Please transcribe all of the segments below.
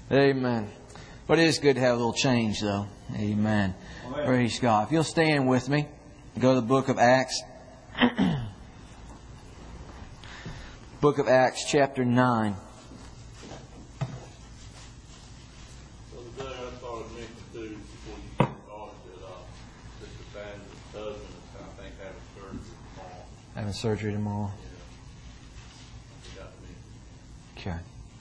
Amen. But it is good to have a little change, though. Amen. Praise God. If you'll stand with me, go to the book of Acts. Book of Acts, chapter 9. Having surgery tomorrow. Okay.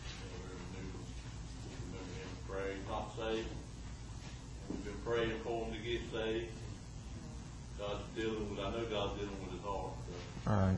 We've been praying for him to get saved. God's dealing with. I know God's dealing with his heart. All right.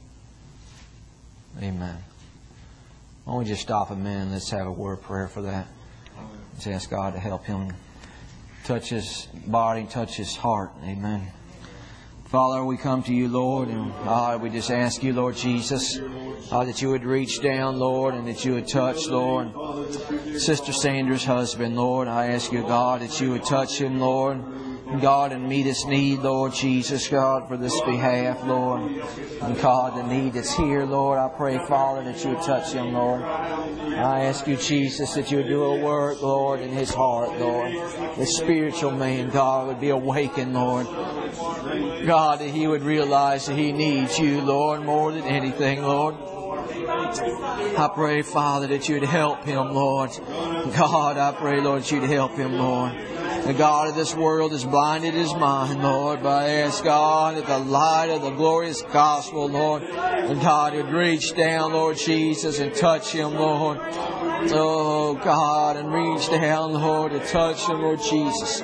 Amen. Why don't we just stop a minute and let's have a word of prayer for that. Let's ask God to help him touch his body, touch his heart. Amen. Father, we come to you, Lord, and God, we just ask you, Lord Jesus, that you would reach down, Lord, and that you would touch, Lord, Sister Sanders' husband, Lord. I ask you, God, that you would touch him, Lord, God, and meet his need, Lord Jesus, God, for this behalf, Lord. And God, the need that's here, Lord, I pray, Father, that you would touch him, Lord. I ask you, Jesus, that you would do a work, Lord, in his heart, Lord. The spiritual man, God, would be awakened, Lord. God, that he would realize that he needs you, Lord, more than anything, Lord. I pray, Father, that you'd help him, Lord. God, I pray, Lord, that you'd help him, Lord. The God of this world has blinded his mind, Lord. But I ask God that the light of the glorious gospel, Lord, and God would reach down, Lord Jesus, and touch him, Lord. Oh, God, and reach down, Lord, to touch him, Lord Jesus.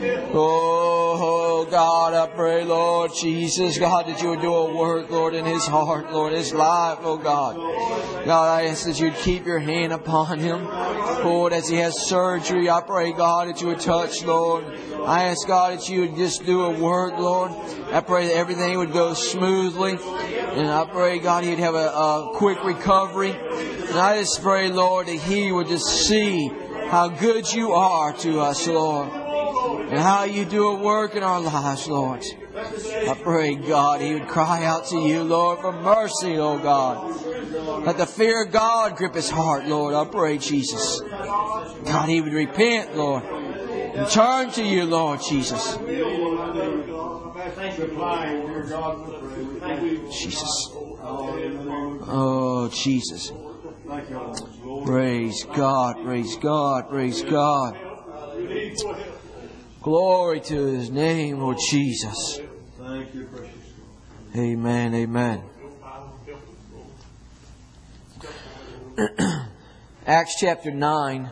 Oh, God, I pray, Lord Jesus, God, that you would do a work, Lord, in his heart, Lord, his life, oh God. God, I ask that you'd keep your hand upon him. Lord, as he has surgery, I pray, God, that you would touch, Lord. I ask, God, that you would just do a work, Lord. I pray that everything would go smoothly. And I pray, God, he'd have a quick recovery. And I just pray, Lord, that he would just see how good you are to us, Lord. And how you do a work in our lives, Lord. I pray, God, he would cry out to you, Lord, for mercy, oh God. Let the fear of God grip his heart, Lord. I pray, Jesus. God, he would repent, Lord. And turn to you, Lord Jesus. Jesus. Oh, Jesus. Praise God, praise God, praise God. Glory to his name, Lord Jesus. Amen, amen. Acts chapter 9.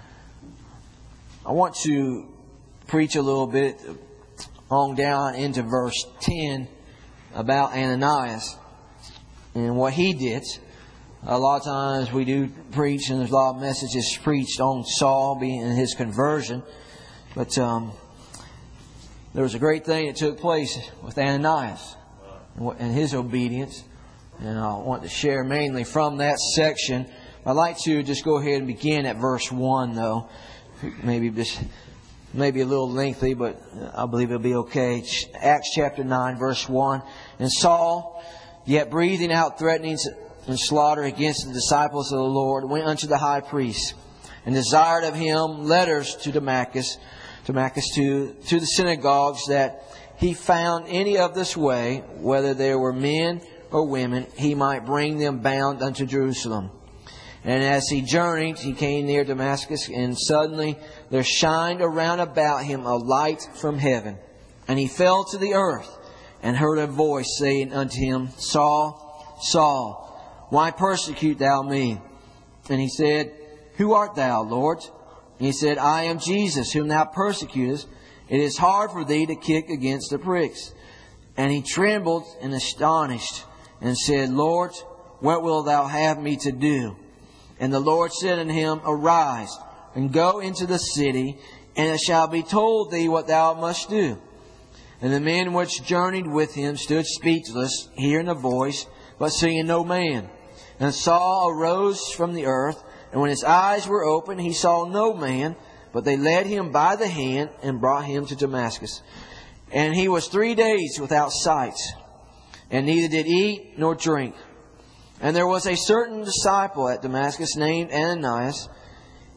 I want to preach a little bit on down into verse 10 about Ananias and what he did. A lot of times we do preach, and there's a lot of messages preached on Saul being in his conversion. But there was a great thing that took place with Ananias and his obedience. And I want to share mainly from that section. I'd like to just go ahead and begin at verse 1, though. Maybe a little lengthy, but I believe it'll be okay. Acts chapter 9, verse 1. And Saul, yet breathing out threatenings and slaughter against the disciples of the Lord, went unto the high priest and desired of him letters to Damascus to the synagogues, that he found any of this way, whether there were men or women, he might bring them bound unto Jerusalem. And as he journeyed, he came near Damascus, and suddenly there shined around about him a light from heaven. And he fell to the earth, and heard a voice saying unto him, Saul, Saul, why persecute thou me? And he said, Who art thou, Lord? And he said, I am Jesus, whom thou persecutest. It is hard for thee to kick against the pricks. And he trembled and astonished, and said, Lord, what wilt thou have me to do? And the Lord said unto him, Arise, and go into the city, and it shall be told thee what thou must do. And the men which journeyed with him stood speechless, hearing the voice, but seeing no man. And Saul arose from the earth, and when his eyes were opened, he saw no man, but they led him by the hand and brought him to Damascus. And he was 3 days without sight, and neither did eat nor drink. And there was a certain disciple at Damascus named Ananias,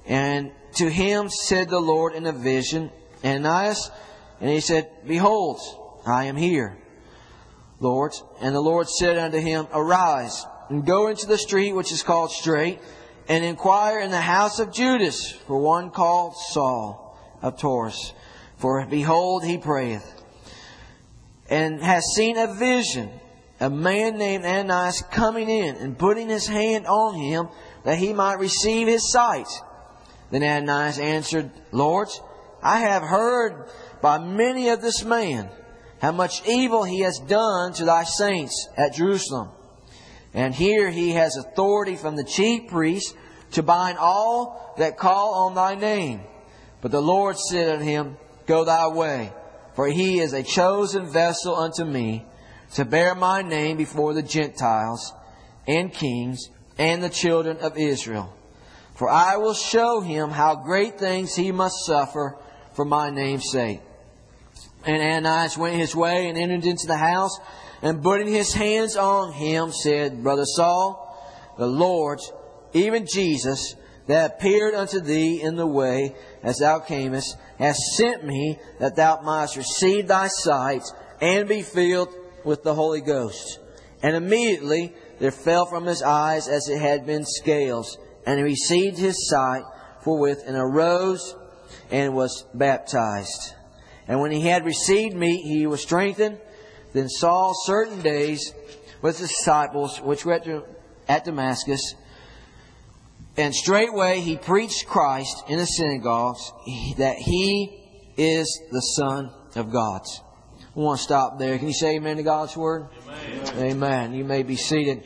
And to him said the Lord in a vision, Ananias. And he said, Behold, I am here, Lord. And the Lord said unto him, Arise, and go into the street which is called Straight, and inquire in the house of Judas for one called Saul of Tarsus. For behold, he prayeth, and has seen a vision, a man named Ananias coming in, and putting his hand on him, that he might receive his sight. Then Ananias answered, Lord, I have heard by many of this man how much evil he has done to thy saints at Jerusalem. And here he has authority from the chief priests to bind all that call on thy name. But the Lord said unto him, Go thy way, for he is a chosen vessel unto me, to bear my name before the Gentiles and kings and the children of Israel. For I will show him how great things he must suffer for my name's sake. And Ananias went his way and entered into the house, and putting his hands on him, said, Brother Saul, the Lord, even Jesus, that appeared unto thee in the way as thou camest, hath sent me that thou mightest receive thy sight and be filled with the Holy Ghost. And immediately there fell from his eyes as it had been scales, and he received his sight forthwith, and arose and was baptized. And when he had received meat, he was strengthened. Then Saul certain days with the disciples which were at Damascus, and straightway he preached Christ in the synagogues, that he is the Son of God. I want to stop there. Can you say amen to God's Word? Amen. Amen. You may be seated.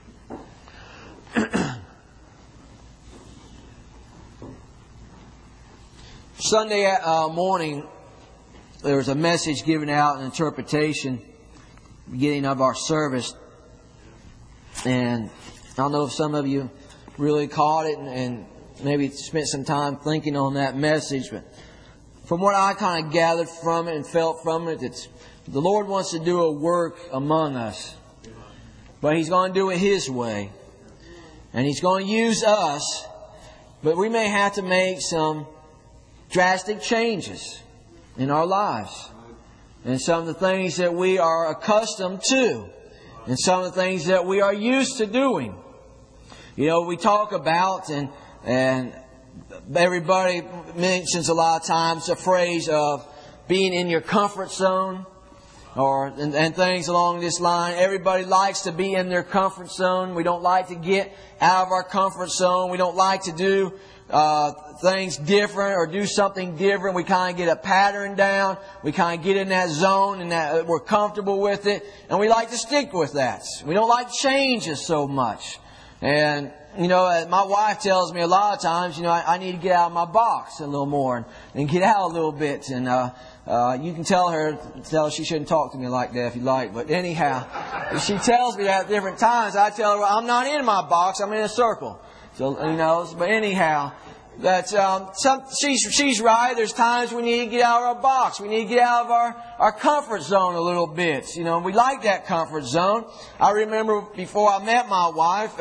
Sunday morning, there was a message given out, an interpretation, beginning of our service. And I don't know if some of you really caught it and maybe spent some time thinking on that message. But from what I kind of gathered from it and felt from it, it's the Lord wants to do a work among us. But He's going to do it His way. And He's going to use us. But we may have to make some drastic changes in our lives. And some of the things that we are accustomed to. And some of the things that we are used to doing. You know, we talk about and everybody mentions a lot of times the phrase of being in your comfort zone and things along this line. Everybody likes to be in their comfort zone. We don't like to get out of our comfort zone. We don't like to do things different or do something different. We kind of get a pattern down. We kind of get in that zone and that we're comfortable with it. And we like to stick with that. We don't like changes so much. And, you know, my wife tells me a lot of times, you know, I need to get out of my box a little more and get out a little bit. And you can tell her she shouldn't talk to me like that if you like. But anyhow, if she tells me that at different times, I tell her, well, I'm not in my box, I'm in a circle. So, you know, but anyhow, that's she's right. There's times we need to get out of our box. We need to get out of our comfort zone a little bit. You know, we like that comfort zone. I remember before I met my wife,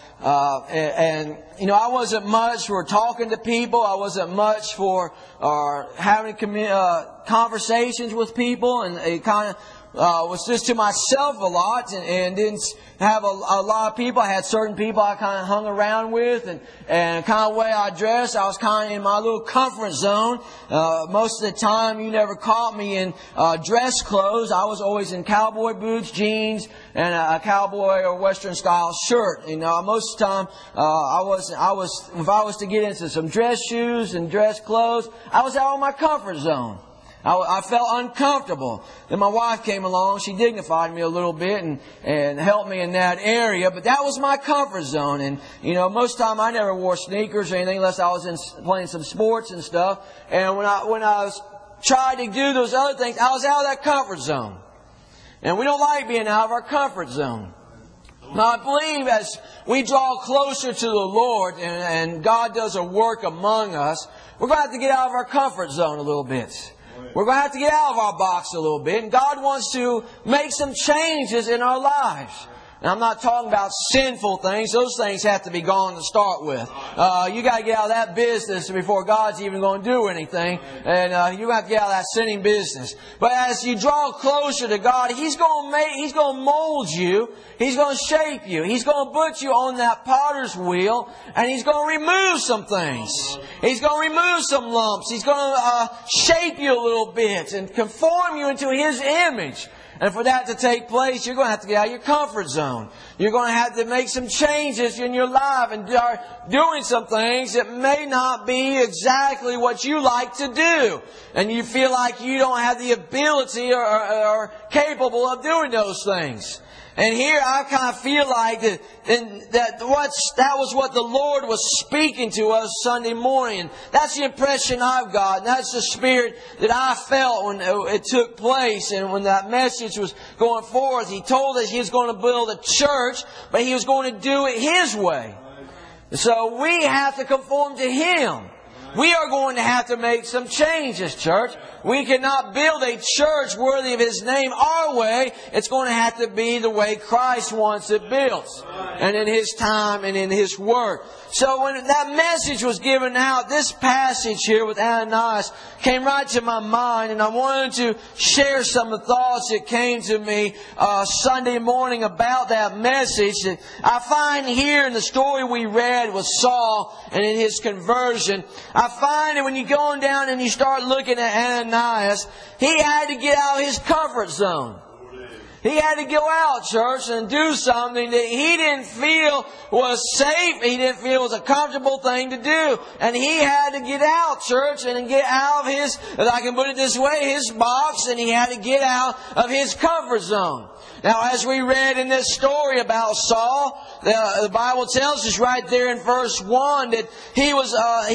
and you know, I wasn't much for talking to people. I wasn't much for having conversations with people, and it kind of was just to myself a lot, and didn't have a lot of people. I had certain people I kind of hung around with, and kind of the way I dressed, I was kind of in my little comfort zone. Most of the time, you never caught me in dress clothes. I was always in cowboy boots, jeans, and a cowboy or Western style shirt. You know, most of the time, if I was to get into some dress shoes and dress clothes, I was out of my comfort zone. I felt uncomfortable. Then my wife came along. She dignified me a little bit and helped me in that area. But that was my comfort zone. And, you know, most of the time I never wore sneakers or anything unless I was playing some sports and stuff. And when I was trying to do those other things, I was out of that comfort zone. And we don't like being out of our comfort zone. Now, I believe as we draw closer to the Lord and God does a work among us, we're going to have to get out of our comfort zone a little bit. We're going to have to get out of our box a little bit. And God wants to make some changes in our lives. And I'm not talking about sinful things. Those things have to be gone to start with. You got to get out of that business before God's even going to do anything. And you have to get out of that sinning business. But as you draw closer to God, He's going to mold you. He's going to shape you. He's going to put you on that potter's wheel, and He's going to remove some things. He's going to remove some lumps. He's going to shape you a little bit and conform you into His image. And for that to take place, you're going to have to get out of your comfort zone. You're going to have to make some changes in your life and start doing some things that may not be exactly what you like to do. And you feel like you don't have the ability or capable of doing those things. And here I kind of feel like that was what the Lord was speaking to us Sunday morning. That's the impression I've got. And that's the spirit that I felt when it took place. And when that message was going forth, He told us He was going to build a church, but He was going to do it His way. So we have to conform to Him. We are going to have to make some changes, church. We cannot build a church worthy of His name our way. It's going to have to be the way Christ wants it built. And in His time and in His Word. So when that message was given out, this passage here with Ananias came right to my mind. And I wanted to share some of the thoughts that came to me Sunday morning about that message. That I find here in the story we read with Saul and in his conversion, I find that when you go on down and you start looking at Ananias, he had to get out of his comfort zone. He had to go out, church, and do something that he didn't feel was safe. He didn't feel was a comfortable thing to do. And he had to get out, church, and get out of his, if I can put it this way, his box, and he had to get out of his comfort zone. Now, as we read in this story about Saul, the Bible tells us right there in verse 1 that he was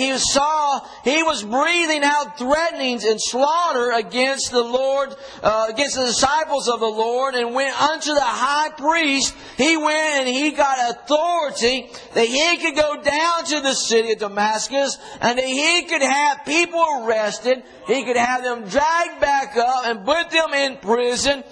breathing out threatenings and slaughter against the Lord, against the disciples of the Lord, and went unto the high priest. He went and he got authority that he could go down to the city of Damascus and that he could have people arrested. He could have them dragged back up and put them in prison,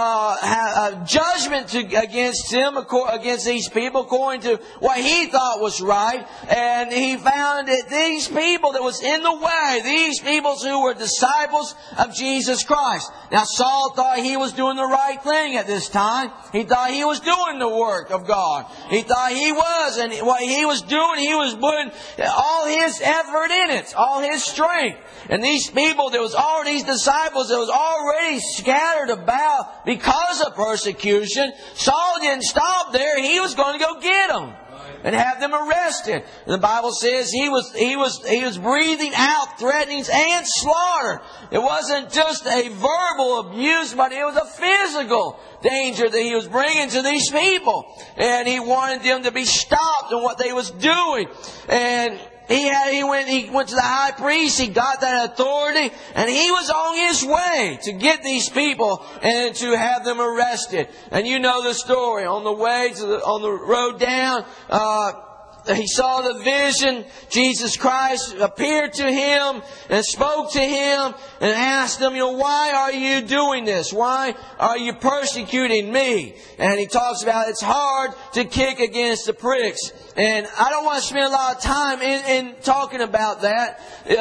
judgment against him, against these people, according to what he thought was right. And he found that these people that was in the way, these people who were disciples of Jesus Christ. Now Saul thought he was doing the right thing at this time. He thought he was doing the work of God. He thought he was, and what he was doing, he was putting all his effort in it, all his strength. And these people, there was all these disciples that was already scattered about because of persecution. Saul didn't stop there. He was going to go get them and have them arrested. And the Bible says he was breathing out threatenings and slaughter. It wasn't just a verbal abuse, but it was a physical danger that he was bringing to these people. And he wanted them to be stopped in what they was doing. And he went to the high priest, he got that authority, and he was on his way to get these people and to have them arrested. And you know the story. On the way on the road down, he saw the vision. Jesus Christ appeared to him and spoke to him and asked him, why are you doing this? Why are you persecuting me? And he talks about it's hard to kick against the pricks. And I don't want to spend a lot of time in talking about that.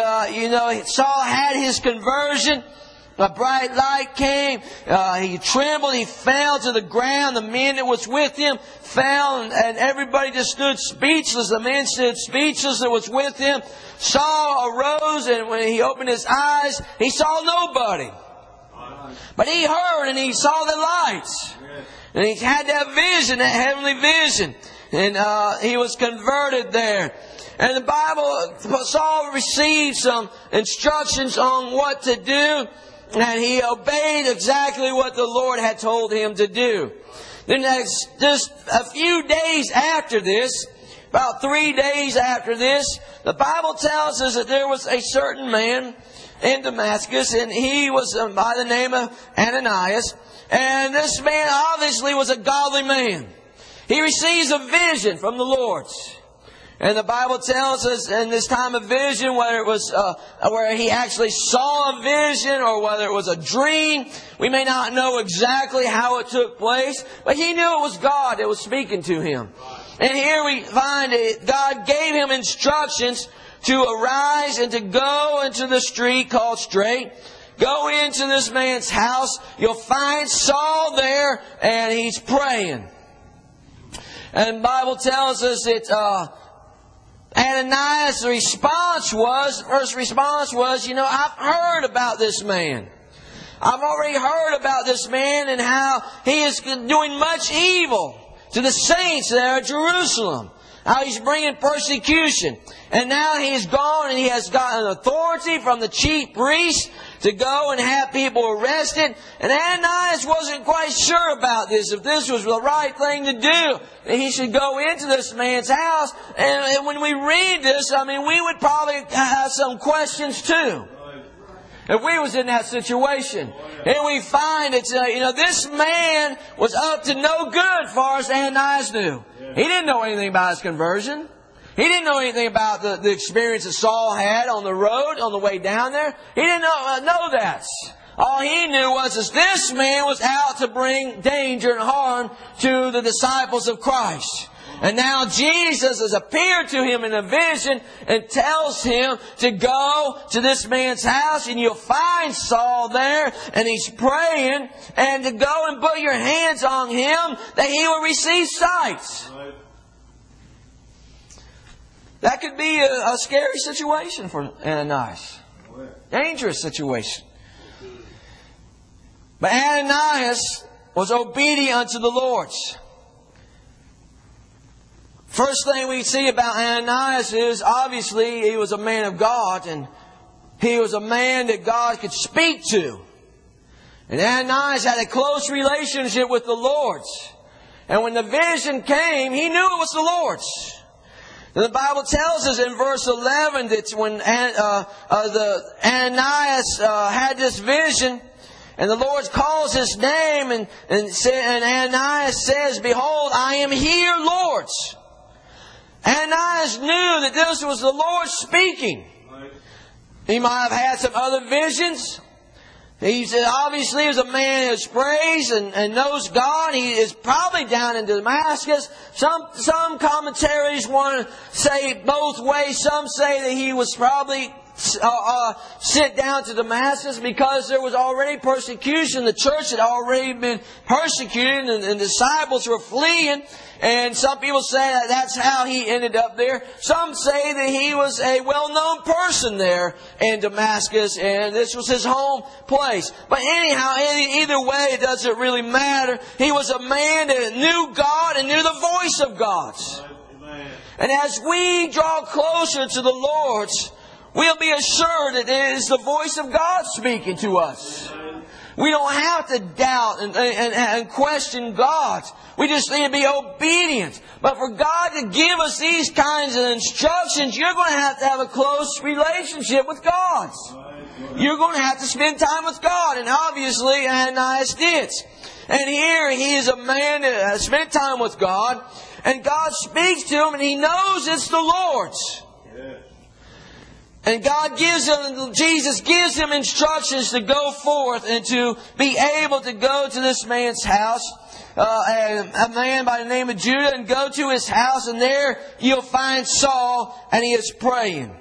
Saul had his conversion. A bright light came. He trembled. He fell to the ground. The men that was with him fell, and everybody just stood speechless. The men stood speechless that was with him. Saul arose, and when he opened his eyes, he saw nobody. But he heard and he saw the lights. And he had that vision, that heavenly vision. And he was converted there. And the Bible, Saul received some instructions on what to do. And he obeyed exactly what the Lord had told him to do. Then just a few days after this, about 3 days after this, the Bible tells us that there was a certain man in Damascus, and he was by the name of Ananias. And this man obviously was a godly man. He receives a vision from the Lord. And the Bible tells us in this time of vision, whether it was where he actually saw a vision or whether it was a dream, we may not know exactly how it took place, but he knew it was God that was speaking to him. And here we find that God gave him instructions to arise and to go into the street called Straight. Go into this man's house. You'll find Saul there, and he's praying. And the Bible tells us that Ananias' first response was, I've heard about this man. I've already heard about this man and how he is doing much evil to the saints there at Jerusalem. How he's bringing persecution. And now he's gone and he has gotten authority from the chief priests to go and have people arrested. And Ananias wasn't quite sure about this, if this was the right thing to do. That he should go into this man's house. And when we read this, we would probably have some questions too. If we was in that situation. And we find that, this man was up to no good as far as Ananias knew. He didn't know anything about his conversion. He didn't know anything about the experience that Saul had on the road, on the way down there. He didn't know that. All he knew was that this man was out to bring danger and harm to the disciples of Christ. And now Jesus has appeared to him in a vision and tells him to go to this man's house and you'll find Saul there and he's praying, and to go and put your hands on him that he will receive sight. Right. That could be a scary situation for Ananias. Dangerous situation. But Ananias was obedient unto the Lord. First thing we see about Ananias is, obviously, he was a man of God, and he was a man that God could speak to. And Ananias had a close relationship with the Lord. And when the vision came, he knew it was the Lord's. And the Bible tells us in verse 11 that when Ananias had this vision, and the Lord calls his name, and Ananias says, "Behold, I am here, Lord." Ananias knew that this was the Lord speaking. He might have had some other visions. He said, obviously, he was a man who prays and knows God. He is probably down in Damascus. Some commentaries want to say both ways. Some say that he was probably sent down to Damascus because there was already persecution. The church had already been persecuted, and disciples were fleeing. And some people say that that's how he ended up there. Some say that he was a well-known person there in Damascus, and this was his home place. But anyhow, either way, it doesn't really matter. He was a man that knew God and knew the voice of God. Amen. And as we draw closer to the Lord, we'll be assured that it is the voice of God speaking to us. We don't have to doubt and question God. We just need to be obedient. But for God to give us these kinds of instructions, you're going to have a close relationship with God. You're going to have to spend time with God. And obviously, Ananias did. And here he is a man that has spent time with God. And God speaks to him and he knows it's the Lord's. And Jesus gives him instructions to go forth and to be able to go to this man's house, a man by the name of Judah, and go to his house, and there you'll find Saul, and he is praying.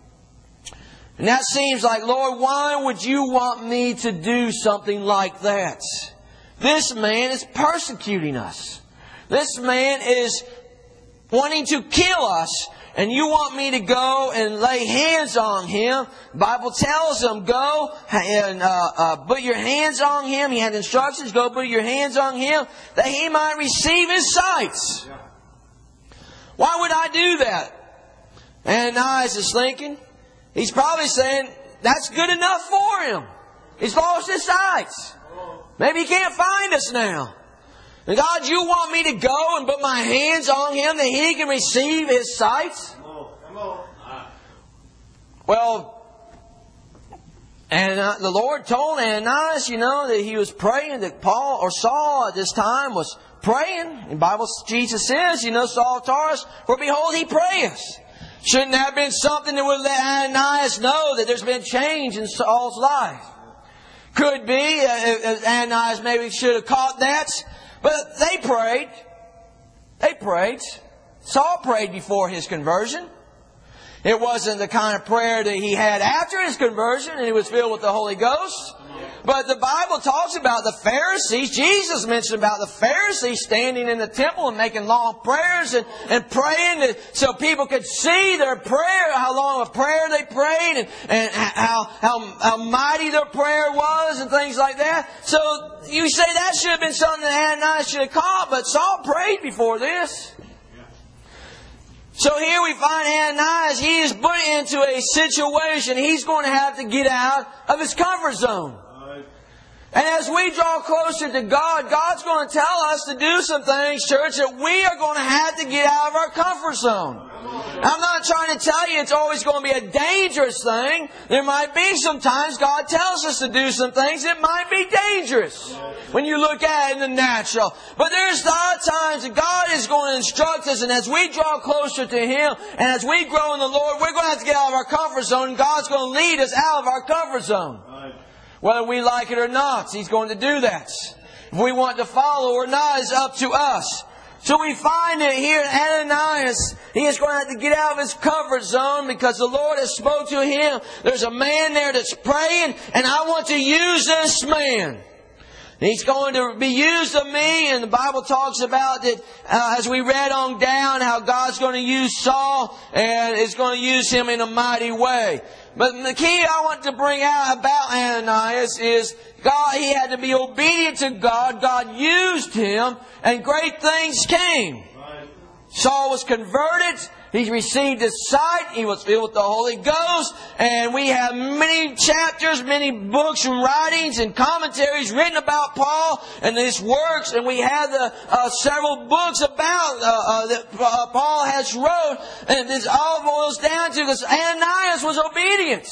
And that seems like, Lord, why would you want me to do something like that? This man is persecuting us. This man is wanting to kill us. And you want me to go and lay hands on him. The Bible tells him, go and put your hands on him. He had instructions, go put your hands on him, that he might receive his sight. Why would I do that? Ananias is thinking. He's probably saying, that's good enough for him. He's lost his sight. Maybe he can't find us now. And God, you want me to go and put my hands on him that he can receive his sight? Come on. Well, and the Lord told Ananias, that he was praying, that Saul at this time was praying. The Bible, Jesus says, Saul of Tarsus, for behold, he prayeth. Shouldn't that have been something that would let Ananias know that there's been change in Saul's life? Could be. Ananias maybe should have caught that. But they prayed. They prayed. Saul prayed before his conversion. It wasn't the kind of prayer that he had after his conversion and he was filled with the Holy Ghost. But the Bible talks about the Pharisees. Jesus mentioned about the Pharisees standing in the temple and making long prayers and praying so people could see their prayer, how long of prayer they prayed and how mighty their prayer was and things like that. So you say that should have been something that Ananias should have caught, but Saul prayed before this. So here we find Ananias, he is put into a situation he's going to have to get out of his comfort zone. And as we draw closer to God, God's going to tell us to do some things, church, that we are going to have to get out of our comfort zone. I'm not trying to tell you it's always going to be a dangerous thing. There might be some times God tells us to do some things that might be dangerous when you look at it in the natural. But there's a lot of times that God is going to instruct us, and as we draw closer to Him, and as we grow in the Lord, we're going to have to get out of our comfort zone, and God's going to lead us out of our comfort zone. Whether we like it or not, He's going to do that. If we want to follow or not is up to us. So we find it here in Ananias, he is going to have to get out of his comfort zone because the Lord has spoke to him. There's a man there that's praying, and I want to use this man. He's going to be used of me, and the Bible talks about that as we read on down, how God's going to use Saul and is going to use him in a mighty way. But the key I want to bring out about Ananias is God. He had to be obedient to God. God used him, and great things came. Saul was converted. He received his sight. He was filled with the Holy Ghost. And we have many chapters, many books and writings and commentaries written about Paul and his works. And we have the several books about that Paul has wrote. And this all boils down to because Ananias was obedient.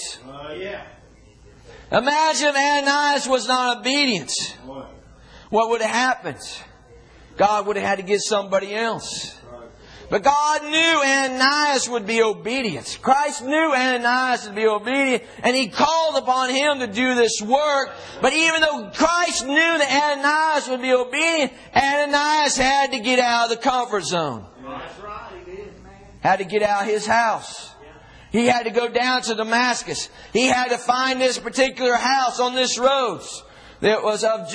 Imagine if Ananias was not obedient. What would have happened? God would have had to get somebody else. But God knew Ananias would be obedient. Christ knew Ananias would be obedient, and He called upon him to do this work. But even though Christ knew that Ananias would be obedient, Ananias had to get out of the comfort zone. That's right, he did, man. Had to get out of his house. He had to go down to Damascus. He had to find this particular house on this road. It was of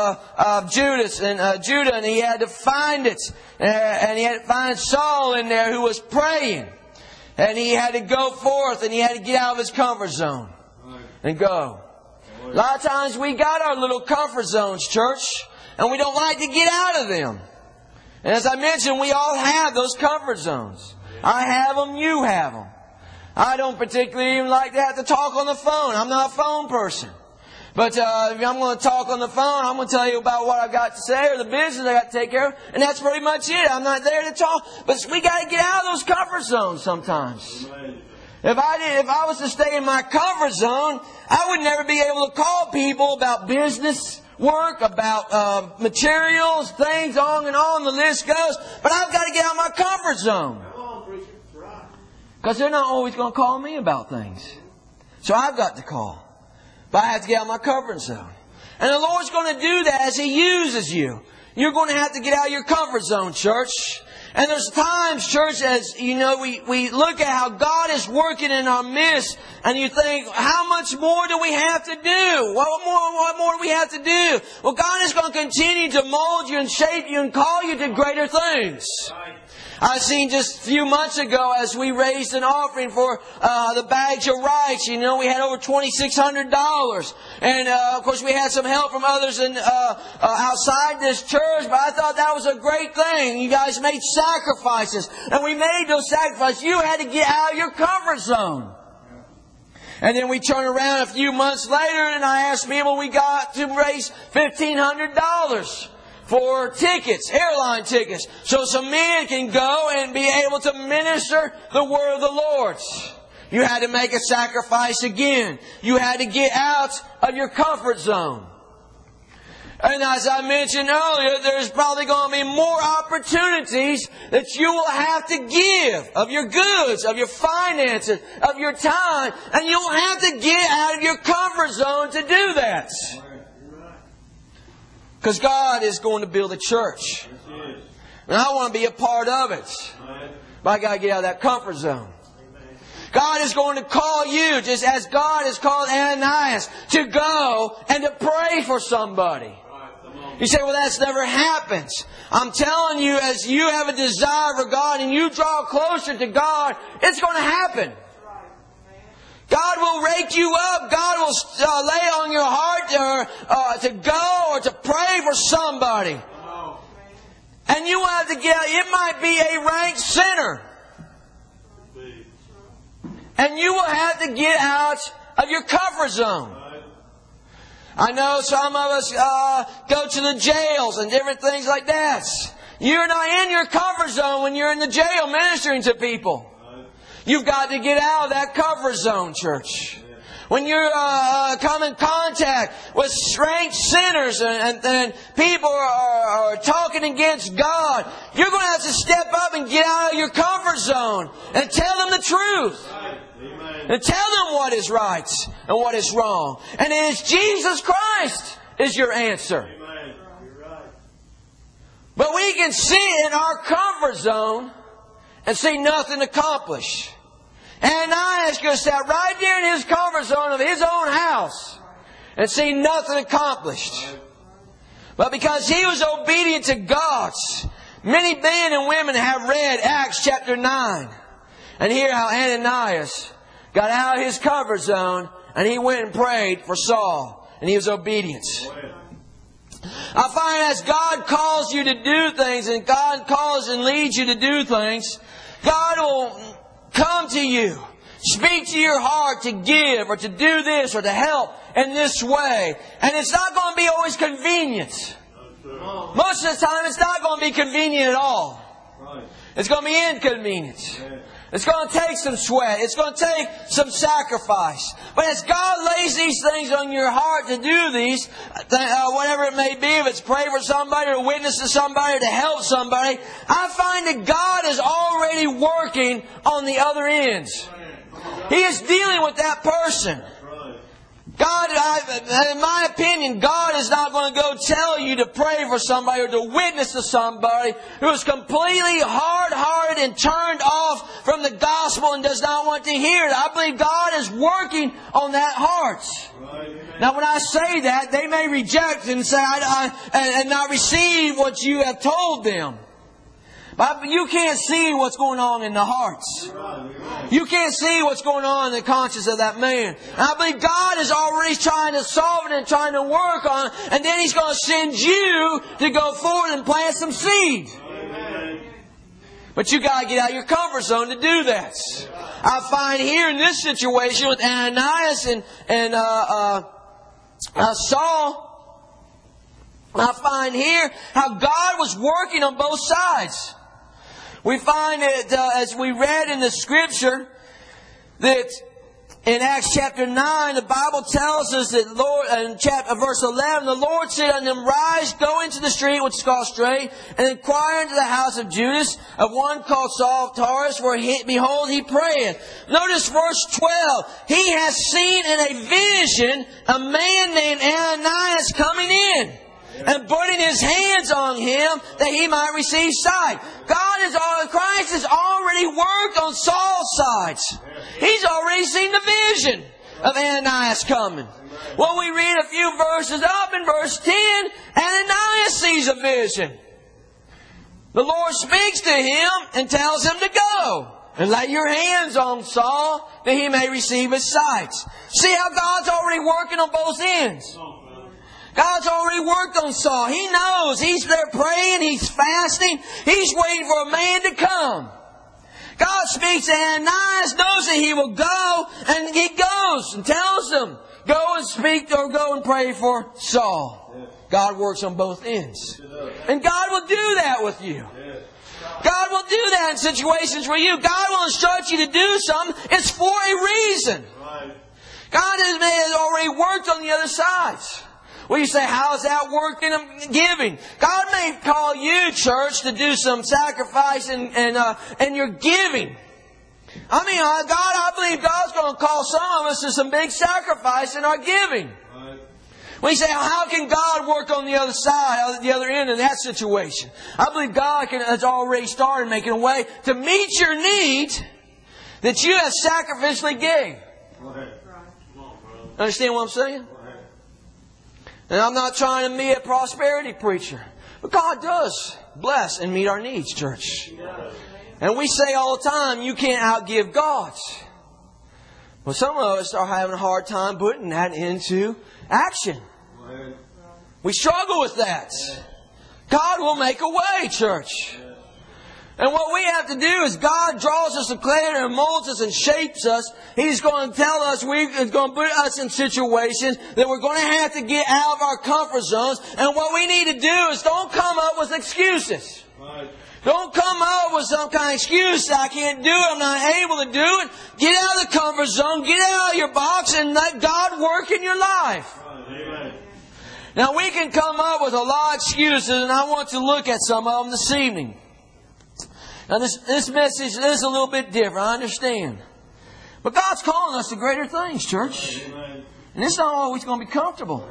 Judah, and he had to find it. And he had to find Saul in there who was praying. And he had to go forth, and he had to get out of his comfort zone and go. A lot of times we got our little comfort zones, church, and we don't like to get out of them. And as I mentioned, we all have those comfort zones. I have them, you have them. I don't particularly even like to have to talk on the phone. I'm not a phone person. But if I'm going to talk on the phone, I'm going to tell you about what I've got to say or the business I got to take care of. And that's pretty much it. I'm not there to talk. But we got to get out of those comfort zones sometimes. If I was to stay in my comfort zone, I would never be able to call people about business work, about materials, things, on and on. The list goes. But I've got to get out of my comfort zone. Because they're not always going to call me about things. So I've got to call. But I have to get out of my comfort zone. And the Lord's going to do that as He uses you. You're going to have to get out of your comfort zone, church. And there's times, church, as you know, we look at how God is working in our midst, and you think, how much more do we have to do? What more do we have to do? Well, God is going to continue to mold you and shape you and call you to greater things. I've seen just a few months ago as we raised an offering for the bags of rice. You know, we had over $2,600. And, of course, we had some help from others outside this church. But I thought that was a great thing. You guys made sacrifices. And we made those sacrifices. You had to get out of your comfort zone. And then we turn around a few months later and I asked people we got to raise $1,500. For tickets, airline tickets, so some men can go and be able to minister the word of the Lord. You had to make a sacrifice again. You had to get out of your comfort zone. And as I mentioned earlier, there's probably going to be more opportunities that you will have to give of your goods, of your finances, of your time. And you'll have to get out of your comfort zone to do that. Because God is going to build a church. And I want to be a part of it. But I got to get out of that comfort zone. God is going to call you, just as God has called Ananias, to go and to pray for somebody. You say, well, that's never happens. I'm telling you, as you have a desire for God and you draw closer to God, it's going to happen. God will wake you up. God will lay on your heart to go or to pray for somebody. And you will have to get out. It might be a ranked sinner. And you will have to get out of your comfort zone. I know some of us go to the jails and different things like that. You're not in your comfort zone when you're in the jail ministering to people. You've got to get out of that comfort zone, church. When you come in contact with strange sinners and people are talking against God, you're going to have to step up and get out of your comfort zone and tell them the truth. And tell them what is right and what is wrong. And it is Jesus Christ is your answer. But we can sit in our comfort zone and see nothing accomplished. Ananias could have sat right there in his comfort zone of his own house and see nothing accomplished. But because he was obedient to God, many men and women have read Acts chapter 9 and hear how Ananias got out of his comfort zone and he went and prayed for Saul. And he was obedient. I find as God calls you to do things and God calls and leads you to do things, God will come to you, speak to your heart to give or to do this or to help in this way. And it's not going to be always convenient. Most of the time it's not going to be convenient at all. It's going to be inconvenient. It's going to take some sweat. It's going to take some sacrifice. But as God lays these things on your heart to do these, whatever it may be, if it's pray for somebody or witness to somebody or to help somebody, I find that God is already working on the other ends. He is dealing with that person. God, in my opinion, God is not going to go tell you to pray for somebody or to witness to somebody who is completely hard-hearted and turned off from the gospel and does not want to hear it. I believe God is working on that heart. Now, when I say that, they may reject and say, and not receive what you have told them. But you can't see what's going on in the hearts. You can't see what's going on in the conscience of that man. And I believe God is already trying to solve it and trying to work on it. And then He's going to send you to go forward and plant some seed. But you got to get out of your comfort zone to do that. I find here in this situation with Ananias and Saul, I find here how God was working on both sides. We find that as we read in the Scripture that in Acts chapter 9, the Bible tells us that Lord, in verse 11, the Lord said unto them, Rise, go into the street which is called Straight, and inquire into the house of Judas, of one called Saul of Tarsus, where behold, he prayeth. Notice verse 12. He has seen in a vision a man named Ananias coming in and putting his hands on him that he might receive sight. Christ has already worked on Saul's sides. He's already seen the vision of Ananias coming. Well, we read a few verses up in verse 10, Ananias sees a vision. The Lord speaks to him and tells him to go and lay your hands on Saul that he may receive his sight. See how God's already working on both ends. God's already worked on Saul. He knows. He's there praying. He's fasting. He's waiting for a man to come. God speaks to Ananias, knows that he will go, and he goes and tells him, go and speak or go and pray for Saul. God works on both ends. And God will do that with you. God will do that in situations where God will instruct you to do something. It's for a reason. God has already worked on the other sides. Well, you say, how is that working in giving? God may call you, church, to do some sacrifice and your giving. I believe God's going to call some of us to some big sacrifice in our giving. Right. We say, how can God work on the other side, the other end of that situation? I believe God has already started making a way to meet your needs that you have sacrificially gave. Right. Understand what I'm saying? Right. And I'm not trying to be a prosperity preacher. But God does bless and meet our needs, church. And we say all the time, you can't outgive God. Well, some of us are having a hard time putting that into action. We struggle with that. God will make a way, church. And what we have to do is God draws us to clay and molds us and shapes us. He's going to tell us, He's going to put us in situations that we're going to have to get out of our comfort zones. And what we need to do is don't come up with excuses. Right. Don't come up with some kind of excuse that I can't do it, I'm not able to do it. Get out of the comfort zone, get out of your box, and let God work in your life. Amen. Now we can come up with a lot of excuses, and I want to look at some of them this evening. Now this message is a little bit different, I understand. But God's calling us to greater things, church. Amen. And it's not always going to be comfortable.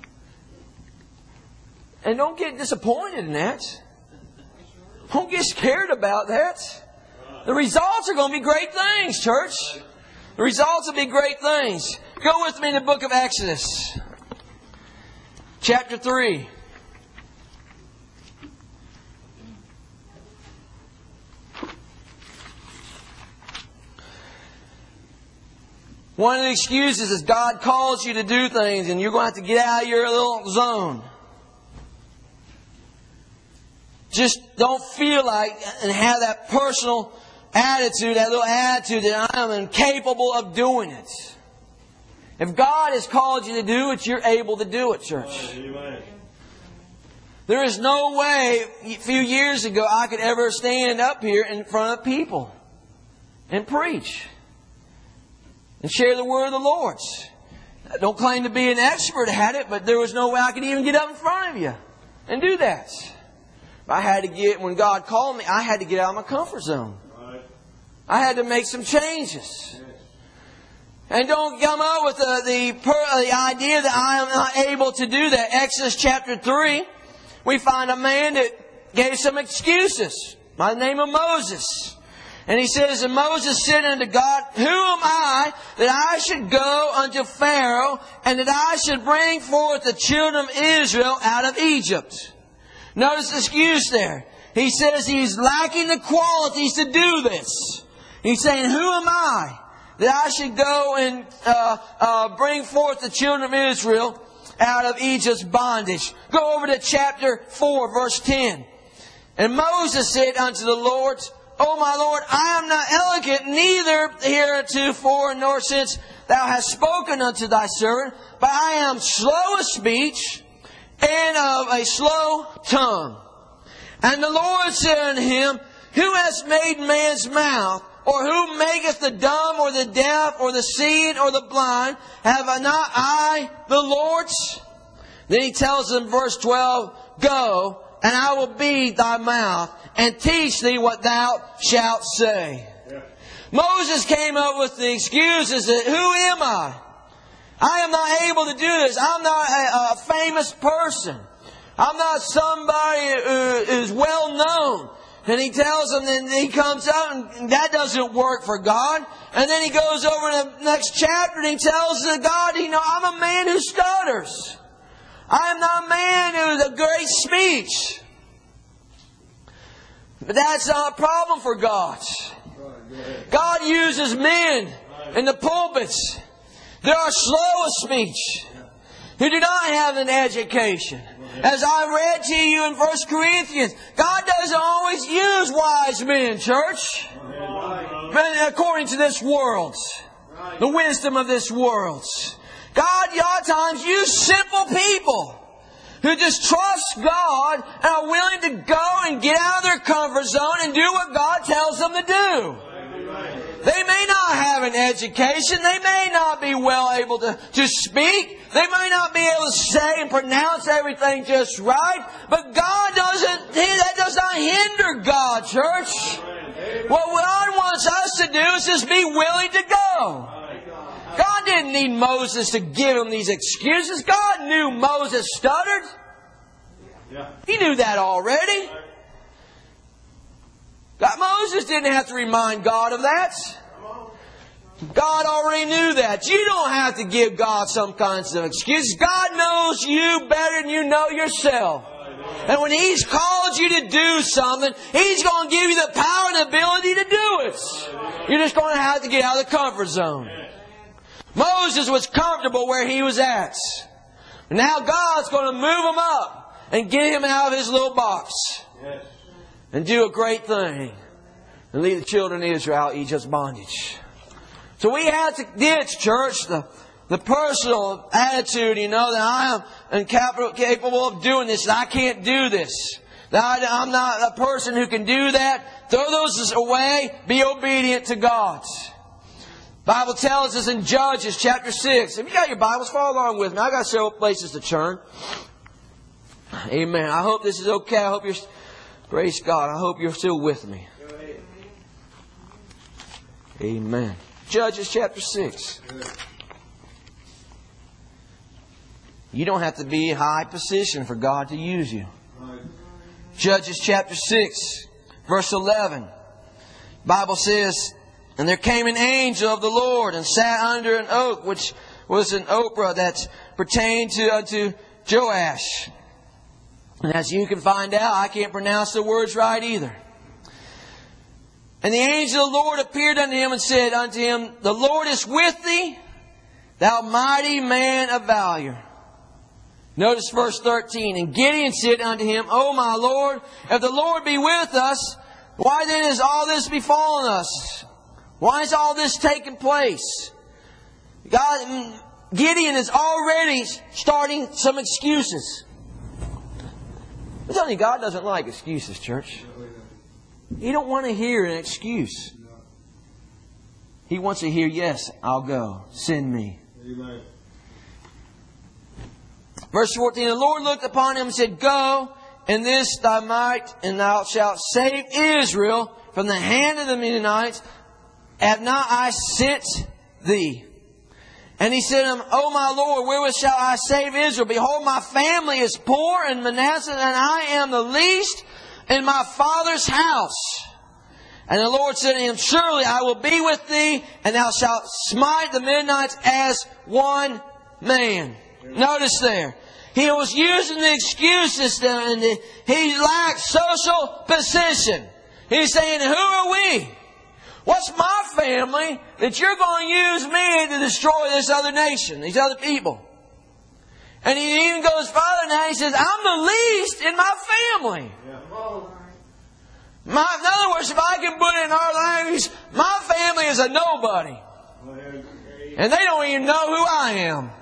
And don't get disappointed in that. Don't get scared about that. The results are going to be great things, church. The results will be great things. Go with me in the book of Exodus. Chapter 3. One of the excuses is God calls you to do things and you're going to have to get out of your little zone. Just don't feel like and have that personal attitude, that little attitude that I am incapable of doing it. If God has called you to do it, you're able to do it, church. Amen. There is no way a few years ago I could ever stand up here in front of people and preach and share the word of the Lord. I don't claim to be an expert at it, but there was no way I could even get up in front of you and do that. When God called me, I had to get out of my comfort zone. Right. I had to make some changes. Yes. And don't come up with the idea that I am not able to do that. Exodus chapter 3, we find a man that gave some excuses by the name of Moses. And he says, and Moses said unto God, who am I that I should go unto Pharaoh and that I should bring forth the children of Israel out of Egypt? Notice the excuse there. He says he's lacking the qualities to do this. He's saying, who am I that I should go and bring forth the children of Israel out of Egypt's bondage? Go over to chapter 4, verse 10. And Moses said unto the Lord, O my Lord, I am not eloquent, neither heretofore nor since thou hast spoken unto thy servant, but I am slow of speech and of a slow tongue. And the Lord said unto him, who has made man's mouth? Or who maketh the dumb or the deaf or the seeing or the blind? Have I not I the Lord's? Then he tells them, verse 12, go, and I will be thy mouth, and teach thee what thou shalt say. Yeah. Moses came up with the excuses that, who am I? I am not able to do this. I'm not a famous person. I'm not somebody who is well known. And he tells them, and he comes out, and that doesn't work for God. And then he goes over to the next chapter, and he tells God, I'm a man who stutters. I am not a man who has a great speech. But that's not a problem for God. God uses men in the pulpits that are slow of speech, who do not have an education. As I read to you in 1 Corinthians, God doesn't always use wise men, church. According to this world, the wisdom of this world. God, a lot of times, uses simple people who just trust God and are willing to go and get out of their comfort zone and do what God tells them to do. They may not have an education. They may not be well able to speak. They may not be able to say and pronounce everything just right. But that does not hinder God, church. What God wants us to do is just be willing to go. God didn't need Moses to give him these excuses. God knew Moses stuttered. He knew that already. Moses didn't have to remind God of that. God already knew that. You don't have to give God some kinds of excuses. God knows you better than you know yourself. And when He's called you to do something, He's going to give you the power and ability to do it. You're just going to have to get out of the comfort zone. Moses was comfortable where he was at. Now God's going to move him up and get him out of his little box. And do a great thing. And lead the children of Israel out of Egypt's bondage. So we have to ditch, church, the personal attitude, that I am capable of doing this, that I can't do this. That I'm not a person who can do that. Throw those away. Be obedient to God. The Bible tells us in Judges chapter 6. If you got your Bibles, follow along with me. I've got several places to turn. Amen. I hope this is okay. I hope you're... Praise God. I hope you're still with me. Amen. Judges chapter 6. You don't have to be in high position for God to use you. Judges chapter 6, verse 11. The Bible says, "And there came an angel of the Lord and sat under an oak, which was an Ophrah that pertained to Joash." And as you can find out, I can't pronounce the words right either. "And the angel of the Lord appeared unto him and said unto him, The Lord is with thee, thou mighty man of valor." Notice verse 13. "And Gideon said unto him, O my Lord, if the Lord be with us, why then is all this befallen us? Why is all this taking place?" Gideon is already starting some excuses. I'm telling you, God doesn't like excuses, church. He don't want to hear an excuse. He wants to hear, "Yes, I'll go. Send me." Amen. Verse 14, "The Lord looked upon him and said, Go, in this thy might, and thou shalt save Israel from the hand of the Midianites. Have not I sent thee?" And he said to him, "O my Lord, wherewith shall I save Israel? Behold, my family is poor in Manasseh, and I am the least in my father's house." And the Lord said to him, "Surely I will be with thee, and thou shalt smite the Midianites as one man." Notice there, he was using the excuses and he lacked social position. He's saying, "Who are we? What's my family that you're going to use me to destroy this other nation, these other people?" And he even goes further now. He says, "I'm the least in my family." In other words, if I can put it in our language, my family is a nobody. And they don't even know who I am.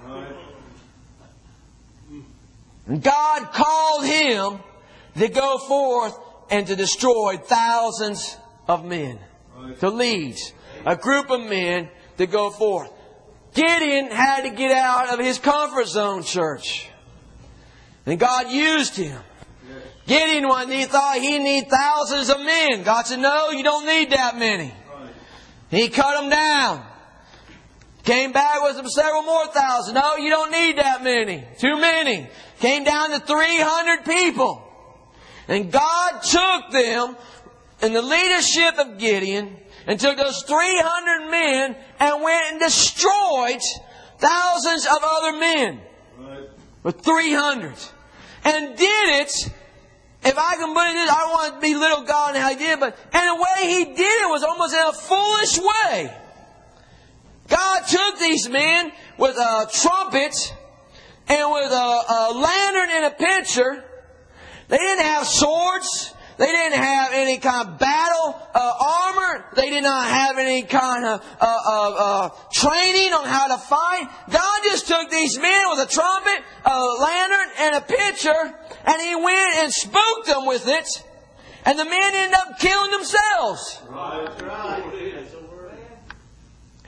And God called him to go forth and to destroy thousands of men. To lead a group of men to go forth. Gideon had to get out of his comfort zone, church. And God used him. Gideon, when he thought he needed thousands of men, God said, "No, you don't need that many." He cut them down. Came back with several more thousand. "No, you don't need that many. Too many." Came down to 300 people. And God took them in the leadership of Gideon and took those 300 men and went and destroyed thousands of other men. With 300. And did it, if I can put it this, I don't want to belittle God and how He did it, but in a way He did it was almost in a foolish way. God took these men with a trumpet and with a lantern and a pitcher. They didn't have swords. They didn't have any kind of battle armor. They did not have any kind of training on how to fight. God just took these men with a trumpet, a lantern, and a pitcher, and He went and spooked them with it. And the men ended up killing themselves.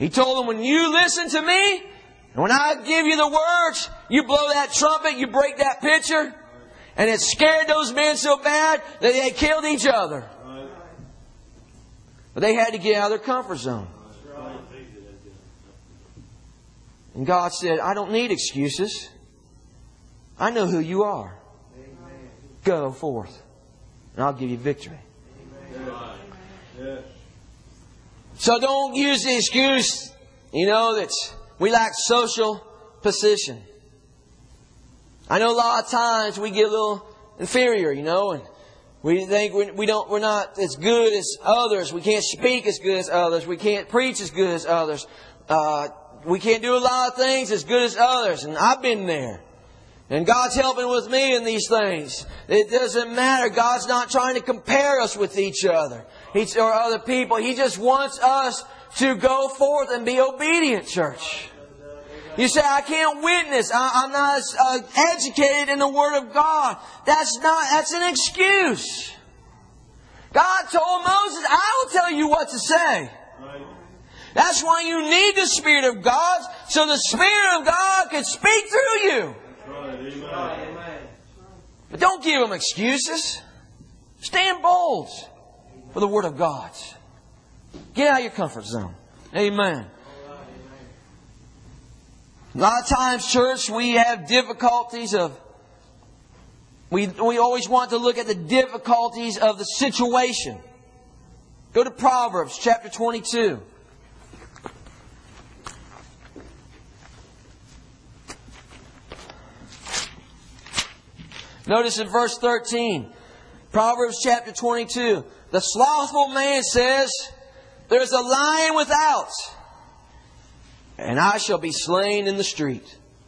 He told them, when you listen to me, and when I give you the words, you blow that trumpet, you break that pitcher. And it scared those men so bad that they killed each other. But they had to get out of their comfort zone. And God said, I don't need excuses. I know who you are. Go forth, and I'll give you victory. So don't use the excuse, that we lack social position. I know a lot of times we get a little inferior, and we think we're not as good as others. We can't speak as good as others. We can't preach as good as others. We can't do a lot of things as good as others. And I've been there. And God's helping with me in these things. It doesn't matter. God's not trying to compare us with each other or other people. He just wants us to go forth and be obedient, church. You say, I can't witness. I'm not educated in the Word of God. That's an excuse. God told Moses, I will tell you what to say. That's why you need the Spirit of God, so the Spirit of God can speak through you. But don't give them excuses. Stand bold for the Word of God. Get out of your comfort zone. Amen. A lot of times, church, we have difficulties of... We always want to look at the difficulties of the situation. Go to Proverbs chapter 22. Notice in verse 13, Proverbs chapter 22. The slothful man says, there's a lion without, and I shall be slain in the street.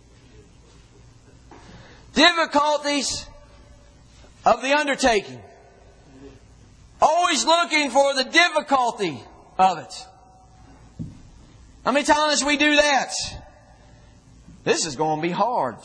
Difficulties of the undertaking. Always looking for the difficulty of it. How many times we do that? This is going to be hard.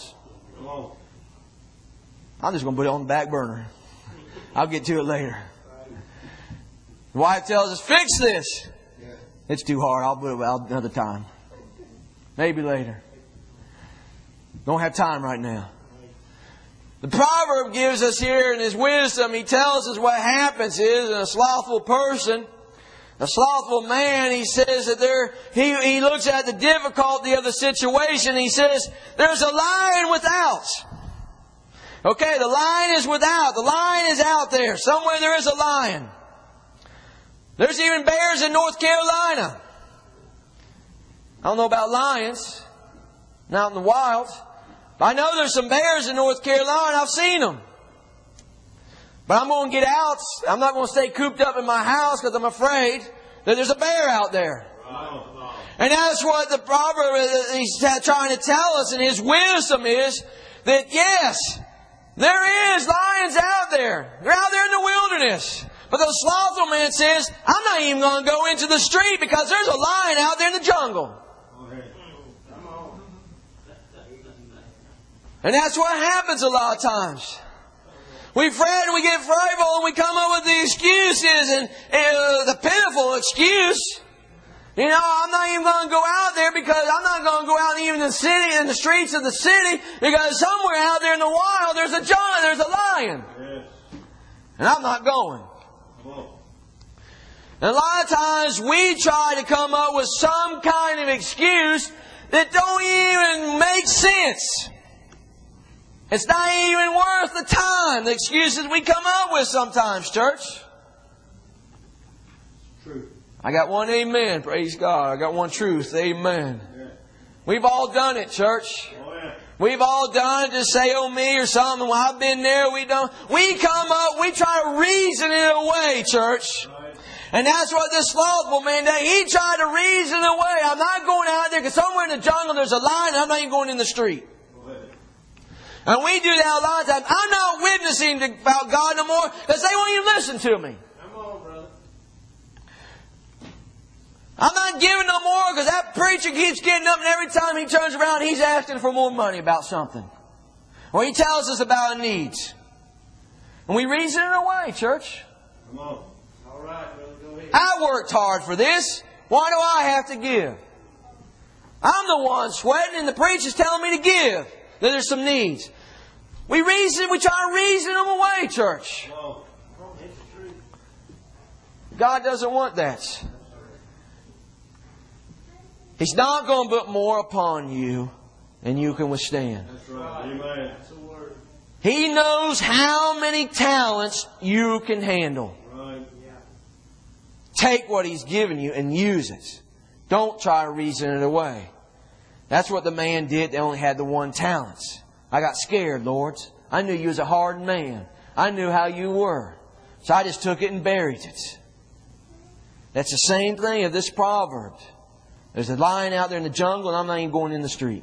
I'm just going to put it on the back burner. I'll get to it later. The wife tells us, fix this. It's too hard. I'll put it out another time. Maybe later. Don't have time right now. The proverb gives us here in his wisdom, he tells us what happens is in a slothful person, a slothful man, he says that he looks at the difficulty of the situation. He says, there's a lion without. Okay, the lion is without. The lion is out there. Somewhere there is a lion. There's even bears in North Carolina. I don't know about lions. Not in the wild. But I know there's some bears in North Carolina. I've seen them. But I'm going to get out. I'm not going to stay cooped up in my house because I'm afraid that there's a bear out there. And that's what the proverb he's trying to tell us in his wisdom is that yes, there is lions out there. They're out there in the wilderness. But the slothful man says, I'm not even going to go into the street because there's a lion out there in the jungle. And that's what happens a lot of times. We fret and we get frightful and we come up with the excuses and the pitiful excuse. I'm not even going to go out there because I'm not going to go out even in the city, in the streets of the city, because somewhere out there in the wild there's a giant, there's a lion. And I'm not going. And a lot of times we try to come up with some kind of excuse that don't even make sense. It's not even worth the time, the excuses we come up with sometimes, church. True. I got one amen, praise God. I got one truth, amen. Yeah. We've all done it, church. Oh, yeah. We've all done it to say, oh me or something. Well, I've been there, we don't. We come up, we try to reason it away, church. Right. And that's what this slothful man did. He tried to reason it away. I'm not going out there because somewhere in the jungle there's a lion and I'm not even going in the street. And we do that a lot of times. I'm not witnessing about God no more because they won't even listen to me. Come on, brother. I'm not giving no more because that preacher keeps getting up and every time he turns around he's asking for more money about something. Or he tells us about a need. And we reason it away, church. Come on. All right, brother. Go ahead. I worked hard for this. Why do I have to give? I'm the one sweating and the preacher's telling me to give. That there's some needs. We try to reason them away, church. God doesn't want that. He's not going to put more upon you than you can withstand. That's right. Amen. He knows how many talents you can handle. Right. Take what He's given you and use it. Don't try to reason it away. That's what the man did. They only had the one talent. I got scared, Lord. I knew you was a hardened man. I knew how you were. So I just took it and buried it. That's the same thing of this proverb. There's a lion out there in the jungle and I'm not even going in the street.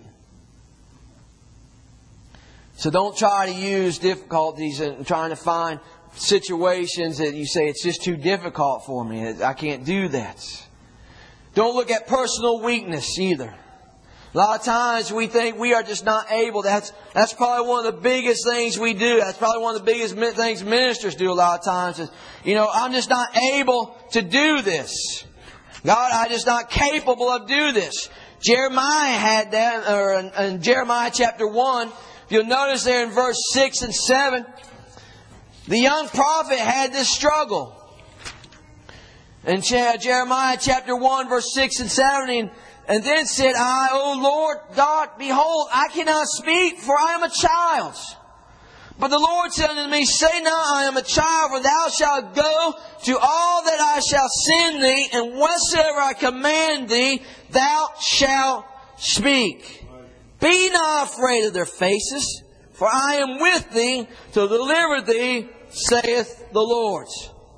So don't try to use difficulties and trying to find situations that you say it's just too difficult for me. I can't do that. Don't look at personal weakness either. A lot of times we think we are just not able. That's probably one of the biggest things we do. That's probably one of the biggest things ministers do a lot of times is, I'm just not able to do this. God, I'm just not capable of doing this. Jeremiah had that, or in Jeremiah chapter 1, if you'll notice there in verse 6 and 7, the young prophet had this struggle. In Jeremiah chapter 1, verse 6 and 7, and then said, I, O Lord God, behold, I cannot speak, for I am a child. But the Lord said unto me, say not, I am a child, for thou shalt go to all that I shall send thee, and whatsoever I command thee, thou shalt speak. Be not afraid of their faces, for I am with thee to deliver thee, saith the Lord.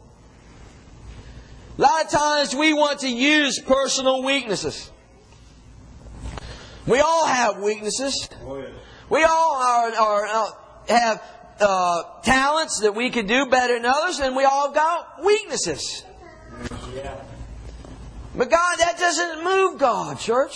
A lot of times we want to use personal weaknesses. We all have weaknesses. We all have talents that we can do better than others, and we all have got weaknesses. But God, that doesn't move God, church.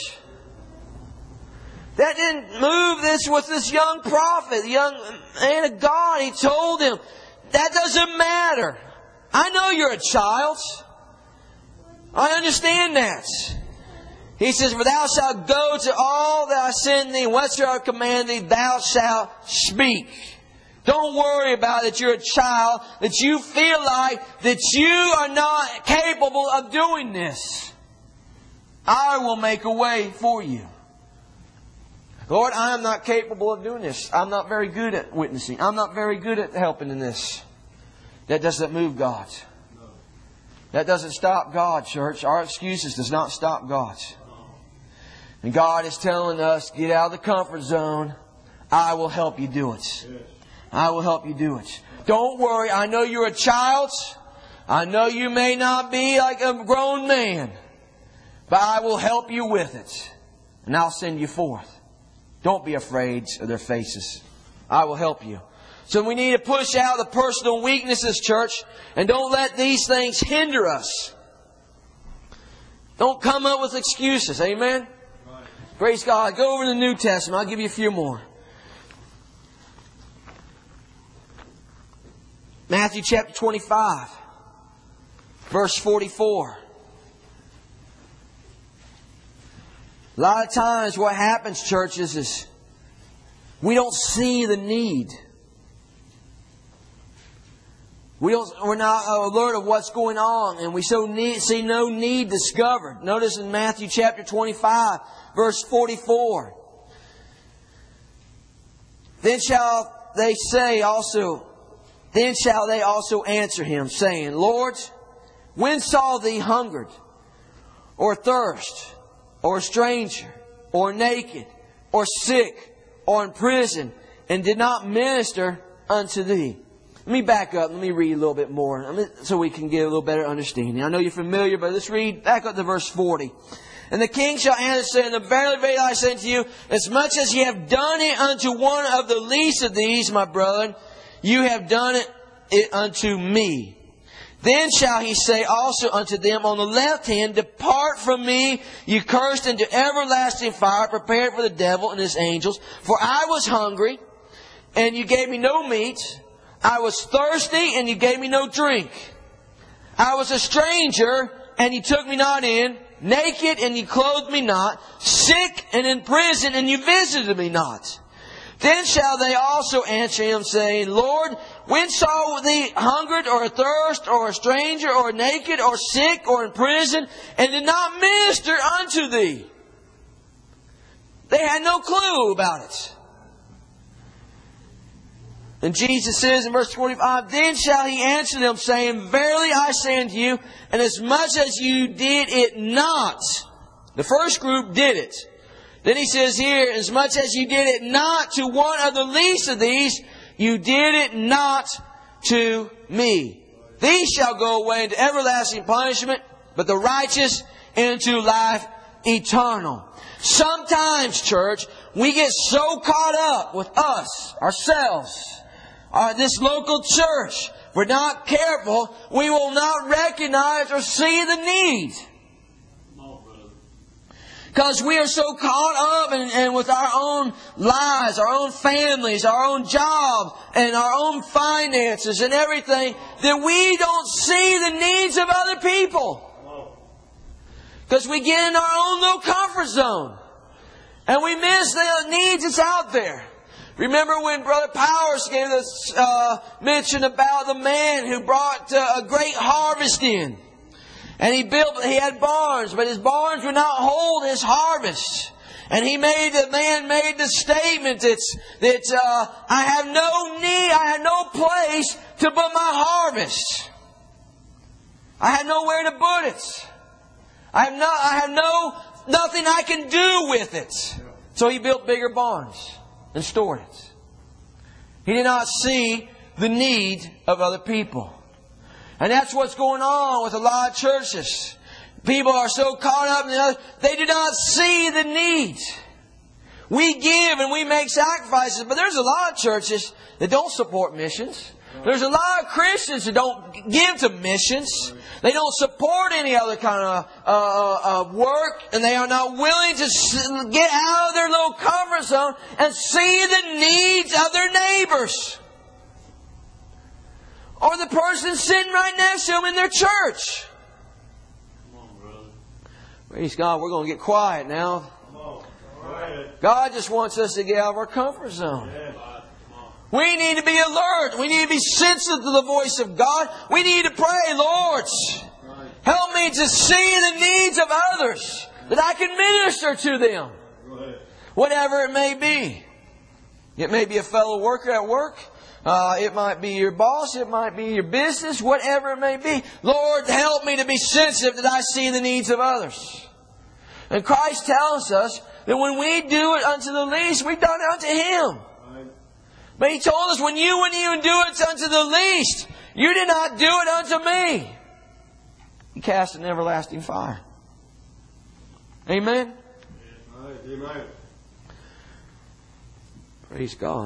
That didn't move this with this young prophet, the young man of God. He told him, that doesn't matter. I know you're a child. I understand that. He says, for thou shalt go to all that I send thee, and whatsoever I command thee, thou shalt speak. Don't worry about that you're a child, that you feel like that you are not capable of doing this. I will make a way for you. Lord, I am not capable of doing this. I'm not very good at witnessing. I'm not very good at helping in this. That doesn't move God. That doesn't stop God, church. Our excuses does not stop God. And God is telling us, get out of the comfort zone. I will help you do it. I will help you do it. Don't worry. I know you're a child. I know you may not be like a grown man. But I will help you with it. And I'll send you forth. Don't be afraid of their faces. I will help you. So we need to push out the personal weaknesses, church. And don't let these things hinder us. Don't come up with excuses. Amen? Right. Praise God. Go over to the New Testament. I'll give you a few more. Matthew chapter 25. Verse 44. A lot of times what happens, churches, is we don't see the need. We're not alert of what's going on, and we see no need discovered. Notice in Matthew chapter 25, verse 44. Then shall they also answer him, saying, Lord, when saw thee hungered, or thirst, or a stranger, or naked, or sick, or in prison, and did not minister unto thee? Let me back up. Let me read a little bit more so we can get a little better understanding. I know you're familiar, but let's read back up to verse 40. And the king shall answer, saying, verily, verily, I say unto you, as much as ye have done it unto one of the least of these, my brethren, you have done it unto me. Then shall he say also unto them on the left hand, depart from me, ye cursed, into everlasting fire, prepared for the devil and his angels. For I was hungry, and you gave me no meat. I was thirsty, and you gave me no drink. I was a stranger, and you took me not in. naked, and ye clothed me not, sick and in prison, and you visited me not. Then shall they also answer him, saying, Lord, when saw thee hungered, or athirst, or a stranger, or naked, or sick, or in prison, and did not minister unto thee? They had no clue about it. And Jesus says in verse 45, Then shall he answer them, saying, Verily I say unto you, and as much as you did it not, the first group did it. Then he says here, as much as you did it not to one of the least of these, you did it not to me. These shall go away into everlasting punishment, but the righteous into life eternal. Sometimes, church, we get so caught up with us, ourselves, this local church. If we're not careful, we will not recognize or see the need. Because we are so caught up and with our own lives, our own families, our own jobs, and our own finances and everything, that we don't see the needs of other people. Because we get in our own little comfort zone. And we miss the needs that's out there. Remember when Brother Powers gave us mention about the man who brought a great harvest in. And he had barns, but his barns would not hold his harvest. And the man made the statement that I have no need, I have no place to put my harvest. I have nowhere to put it. I have nothing I can do with it. So he built bigger barns and stored it. He did not see the need of other people. And that's what's going on with a lot of churches. People are so caught up in the other, they do not see the need. We give and we make sacrifices, but there's a lot of churches that don't support missions. There's a lot of Christians that don't give to missions. They don't support any other kind of work, and they are not willing to get out of their little comfort zone and see the needs of their neighbors. Or the person sitting right next to them in their church. Come on, brother. Praise God, we're going to get quiet now. Come on. Right. God just wants us to get out of our comfort zone. Yeah. We need to be alert. We need to be sensitive to the voice of God. We need to pray, Lord, help me to see the needs of others, that I can minister to them. Whatever it may be. It may be a fellow worker at work. It might be your boss. It might be your business. Whatever it may be. Lord, help me to be sensitive that I see the needs of others. And Christ tells us that when we do it unto the least, we've done it unto Him. But He told us, when you wouldn't even do it unto the least, you did not do it unto me. He cast an everlasting fire. Amen? Amen. Praise God.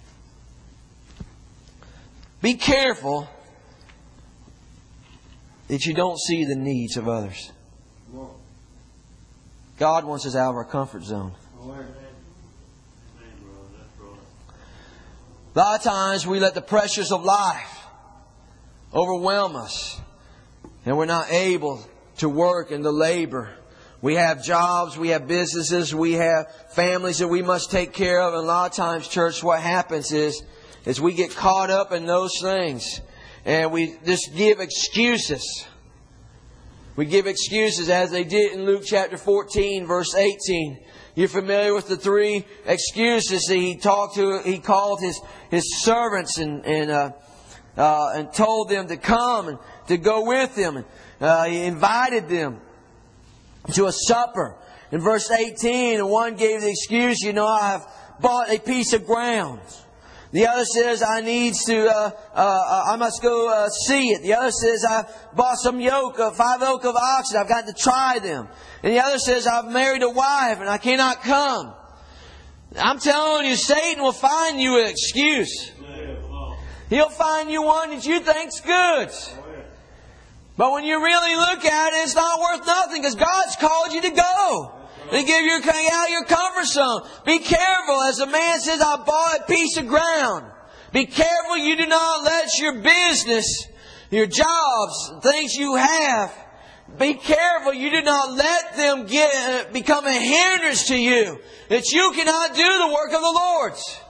Be careful that you don't see the needs of others. God wants us out of our comfort zone. A lot of times we let the pressures of life overwhelm us, and we're not able to work and to labor. We have jobs, we have businesses, we have families that we must take care of. And a lot of times, church, what happens is we get caught up in those things, and we just give excuses. We give excuses as they did in Luke chapter 14, verse 18. You're familiar with the three excuses that He called His servants and told them to come and to go with Him. And He invited them to a supper. In verse 18, and one gave the excuse, I have bought a piece of ground. The other says, I must go see it. The other says, I bought 5 yoke of oxen. I've got to try them. And the other says, I've married a wife and I cannot come. I'm telling you, Satan will find you an excuse. He'll find you one that you think's good. But when you really look at it, it's not worth nothing, because God's called you to go. To give you out of your comfort zone. Be careful. As the man says, I bought a piece of ground. Be careful you do not let your business, your jobs, things you have, Be careful you do not let them become a hindrance to you, that you cannot do the work of the Lord.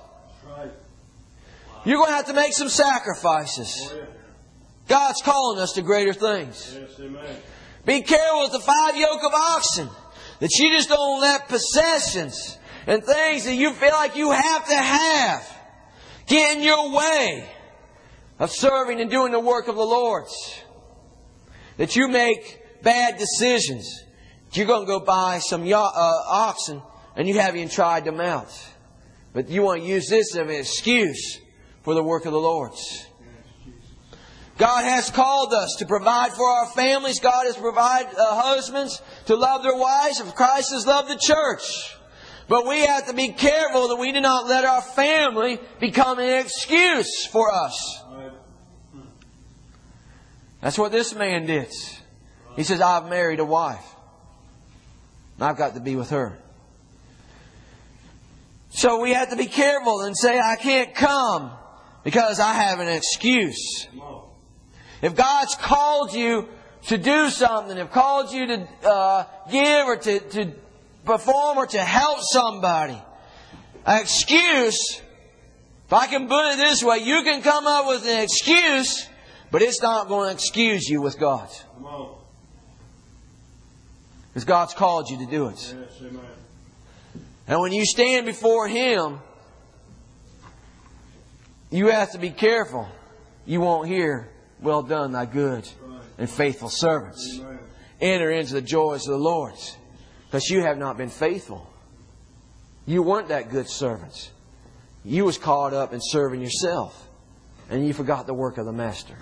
You're going to have to make some sacrifices. God's calling us to greater things. Be careful with the 5 yoke of oxen, that you just don't let possessions and things that you feel like you have to have get in your way of serving and doing the work of the Lord. That you make bad decisions. You're going to go buy some oxen and you haven't even tried them out. But you want to use this as an excuse for the work of the Lord. God has called us to provide for our families. God has provided husbands to love their wives, as Christ has loved the church. But we have to be careful that we do not let our family become an excuse for us. That's what this man did. He says, I've married a wife. And I've got to be with her. So we have to be careful and say, I can't come because I have an excuse. If God's called you to do something, if called you to give or to perform or to help somebody, an excuse, if I can put it this way, you can come up with an excuse, but it's not going to excuse you with God. Because God's called you to do it. And when you stand before Him, you have to be careful. You won't hear, well done, thy good and faithful servants. Enter into the joys of the Lord. Because you have not been faithful. You weren't that good servant. You was caught up in serving yourself. And you forgot the work of the Master.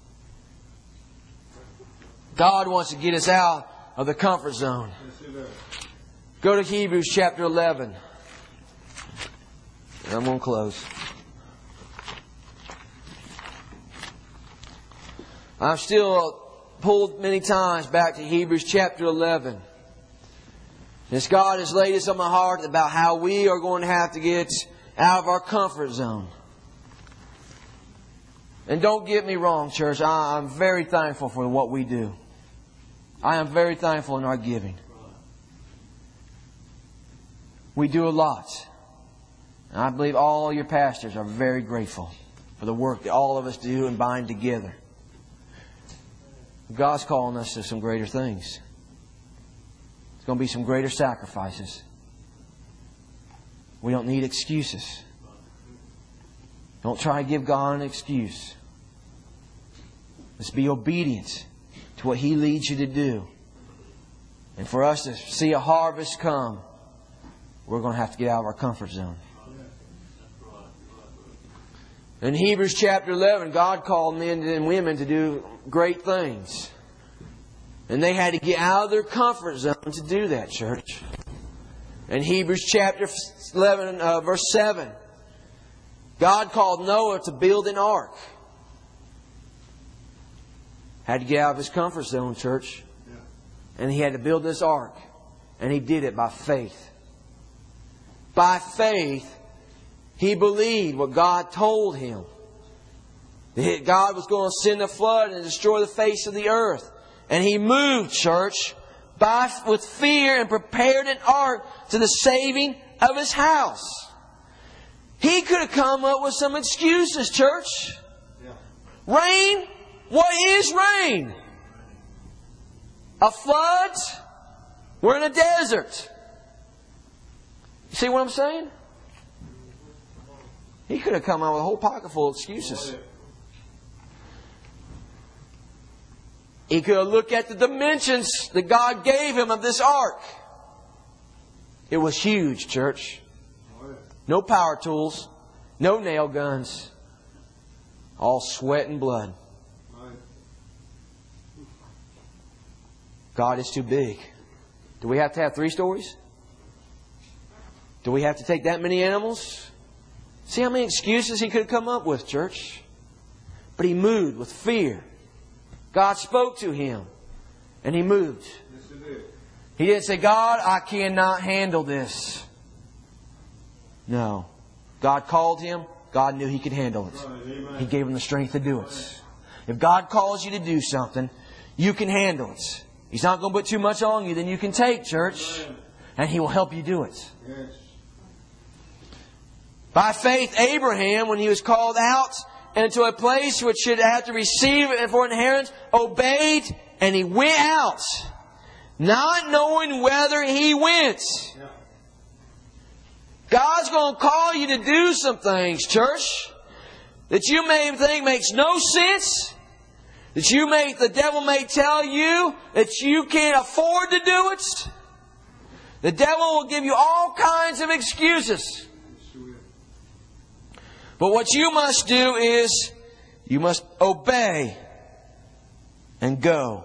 God wants to get us out of the comfort zone. Go to Hebrews chapter 11. And I'm going to close. I'm still pulled many times back to Hebrews chapter 11. As God has laid this on my heart about how we are going to have to get out of our comfort zone. And don't get me wrong, church. I'm very thankful for what we do. I am very thankful in our giving. We do a lot. And I believe all your pastors are very grateful for the work that all of us do and bind together. God's calling us to some greater things. There's going to be some greater sacrifices. We don't need excuses. Don't try to give God an excuse. Let's be obedient to what He leads you to do. And for us to see a harvest come, we're going to have to get out of our comfort zone. In Hebrews chapter 11, God called men and women to do great things. And they had to get out of their comfort zone to do that, church. In Hebrews chapter 11, verse 7, God called Noah to build an ark. Had to get out of his comfort zone, church. And he had to build this ark. And he did it by faith. By faith, he believed what God told him. That God was going to send a flood and destroy the face of the earth. And he moved, church, with fear and prepared an ark to the saving of his house. He could have come up with some excuses, church. Rain? What is rain? A flood? We're in a desert. You see what I'm saying? He could have come out with a whole pocket full of excuses. He could have looked at the dimensions that God gave him of this ark. It was huge, church. No power tools. No nail guns. All sweat and blood. God is too big. Do we have to have 3 stories? Do we have to take that many animals? See how many excuses he could have come up with, church? But he moved with fear. God spoke to him. And he moved. He didn't say, God, I cannot handle this. No. God called him. God knew he could handle it. He gave him the strength to do it. If God calls you to do something, you can handle it. He's not going to put too much on you than you can take, church. And He will help you do it. Yes. By faith, Abraham, when he was called out into a place which should have to receive it for inheritance, obeyed, and he went out, not knowing whether he went. Yeah. God's going to call you to do some things, church, that you may think makes no sense. That the devil may tell you that you can't afford to do it. The devil will give you all kinds of excuses. But what you must do is, you must obey and go.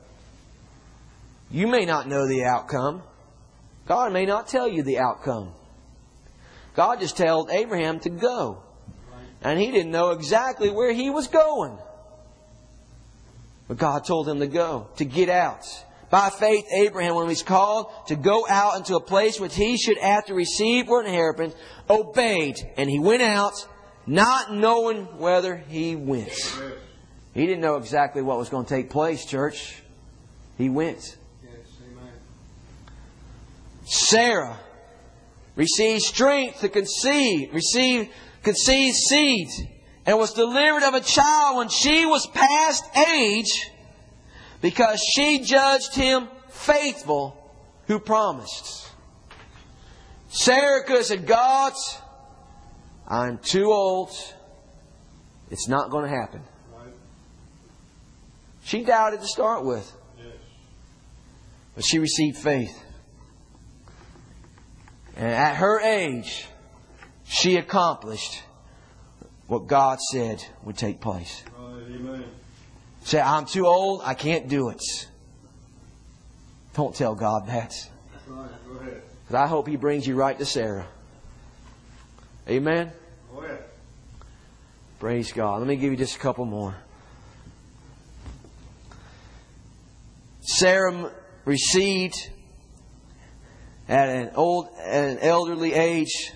You may not know the outcome. God may not tell you the outcome. God just told Abraham to go. And he didn't know exactly where he was going. But God told him to go, to get out. By faith, Abraham, when he was called to go out into a place which he should have to receive for inheritance, obeyed. And he went out, not knowing whether he went. He didn't know exactly what was going to take place, church. He went. Yes, amen. Sarah received strength to conceived seed, and was delivered of a child when she was past age, because she judged him faithful who promised. Sarah could have said, God, I'm too old. It's not going to happen. Right. She doubted to start with. Yes. But she received faith. And at her age, she accomplished what God said would take place. Right, amen. Say, I'm too old, I can't do it. Don't tell God that. Right, go ahead. Because I hope He brings you right to Sarah. Amen? Go ahead. Praise God. Let me give you just a couple more. Sarah received at an elderly age.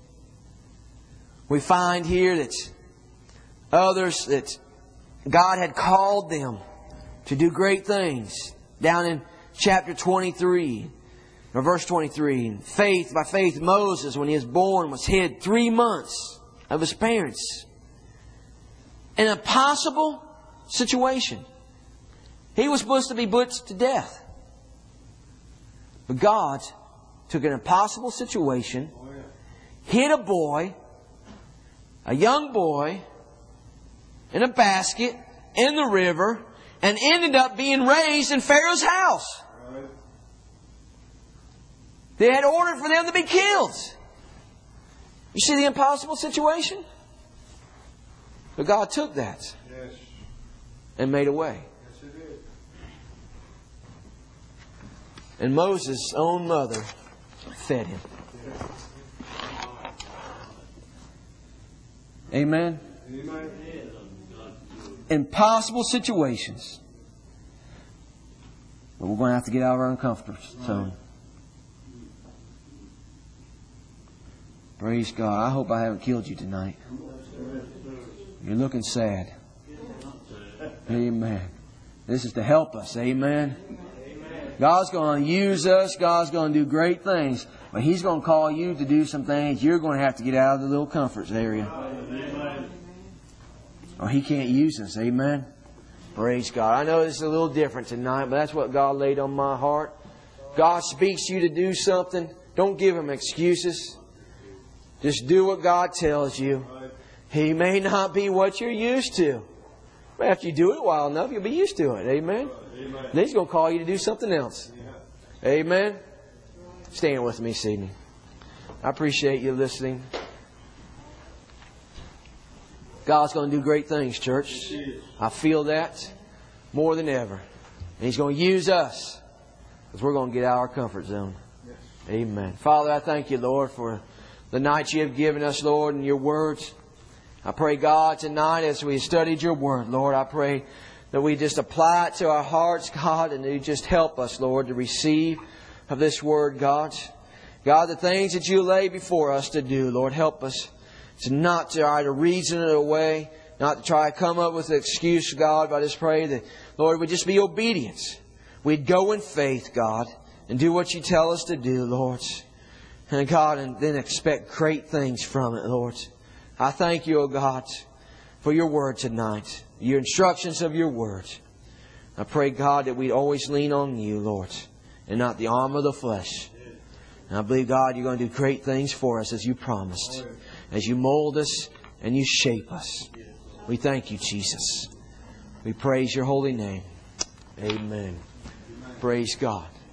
We find here that others, that God had called them to do great things. Down in chapter 23, or verse 23. By faith, Moses, when he was born, was hid 3 months of his parents. In an impossible situation. He was supposed to be put to death. But God took an impossible situation, hid a boy, a young boy, in a basket, in the river, and ended up being raised in Pharaoh's house. Right. They had ordered for them to be killed. You see the impossible situation? But God took that Yes. and made a way. Yes, it did. And Moses' own mother fed him. Amen. Amen. Impossible situations. But we're going to have to get out of our uncomfort zone. Praise God. I hope I haven't killed you tonight. You're looking sad. Amen. This is to help us. Amen. God's going to use us. God's going to do great things. But He's going to call you to do some things. You're going to have to get out of the little comfort area. Or He can't use us. Amen. Praise God. I know this is a little different tonight, but that's what God laid on my heart. God speaks to you to do something. Don't give Him excuses. Just do what God tells you. He may not be what you're used to. But after you do it a while enough, you'll be used to it. Amen. Then He's going to call you to do something else. Amen. Stand with me this evening. I appreciate you listening. God's going to do great things, church. I feel that more than ever. And He's going to use us because we're going to get out of our comfort zone. Amen. Father, I thank You, Lord, for the night You have given us, Lord, and Your words. I pray, God, tonight as we studied Your Word, Lord, I pray that we just apply it to our hearts, God, and You just help us, Lord, to receive of this Word, God. God, the things that You lay before us to do, Lord, help us to not try to reason it away, not to try to come up with an excuse, God, but I just pray that, Lord, we just be obedient. we'd go in faith, God, and do what You tell us to do, Lord. And God, and then expect great things from it, Lord. I thank You, O God, for Your Word tonight. Your instructions of Your Word. I pray, God, that we'd always lean on You, Lord, and not the arm of the flesh. And I believe, God, You're going to do great things for us as You promised. As You mold us and You shape us. We thank You, Jesus. We praise Your holy name. Amen. Praise God.